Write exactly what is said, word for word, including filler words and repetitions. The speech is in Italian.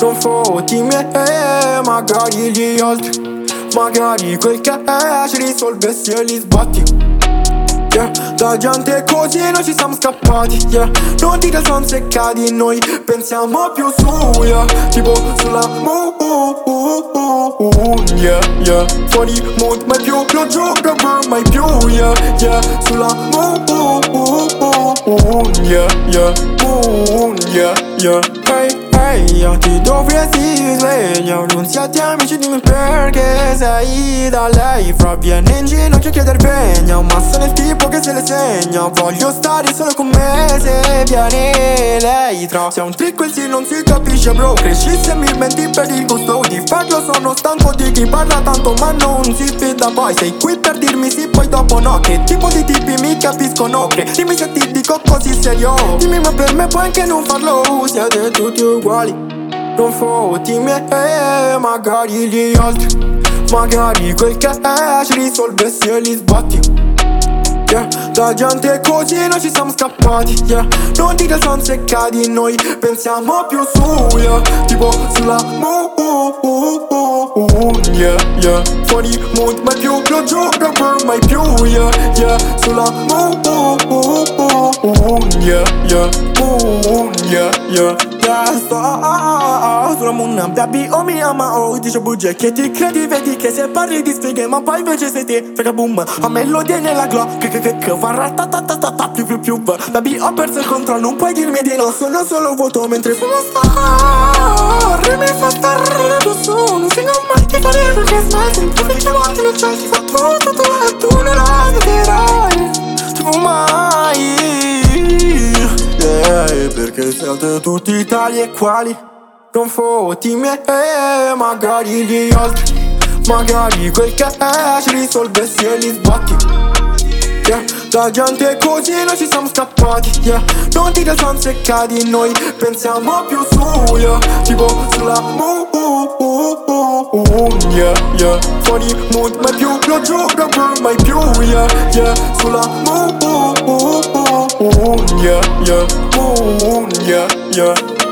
non fotti me, magari gli altri, magari quel che è ci risolvessi e li sbatti. Yeah, da gente così noi ci siamo scappati, yeah. Non dire son seccati, noi pensiamo più su, yeah. Tipo sulla moon, yeah, yeah. Fuori mood, mai più, lo gioco, mai più, yeah, yeah. Sulla moon, yeah, yeah. Moon, yeah, yeah. Hey, hey, yeah. Ti dovresti svegliare, non siate amici, dimmi perché sei da lei. Fra viene in ginocchio a chieder vegna, ma sono il tipo che se le segna. Voglio stare solo con me se viene lei. Tra se è un trick quel sì non si capisce bro. Cresci se mi menti per il gusto di farlo. Sono stanco di chi parla tanto ma non si fida poi. Sei qui per dirmi sì poi dopo no. Che tipo di tipi mi capiscono che dimmi se ti dico così serio. Dimmi ma per me puoi anche non farlo. Siete tutti uguali, non fotti me, magari gli altri, magari quel che è ci risolvessi e li sbatti. Yeah, da gente così noi ci siamo scappati, yeah. Non dire son seccati, noi pensiamo più su, yeah. Tipo sulla moon, yeah, yeah. Fuori mood, mai più, lo gioco mai più, yeah, yeah. Sulla moon, yeah, yeah. Moon, yeah, yeah. Yeah, sto sulla moon, baby, oh mi ama, oh, dice bugie che ti credi, vedi che se parli di sfighe, ma poi invece sei te, frega boom. A melodie nella glow, che che che che fa ratatatatata, più più più. Baby, ho perso il controllo, non puoi dirmi di no, sono solo vuoto mentre fumo star. Mi fa stare da solo, non singo mai che fare perché stai sempre che chiamati non c'è, si fa tutto, tu e tu non la vedrai, tu mai. Yeah, perché siete tutti tali e quali, non fotti me, magari gli altri, magari quel che è ci risolvessi e li sbatti. Yeah, da gente così noi ci siamo scappati, yeah. Non dire son seccati, noi pensiamo più su, yeah. Tipo sulla moon, yeah, yeah. Fuori mood, mai più, lo gioco mai più, yeah, yeah. Sulla moon, yeah, yeah. Moon, yeah, yeah.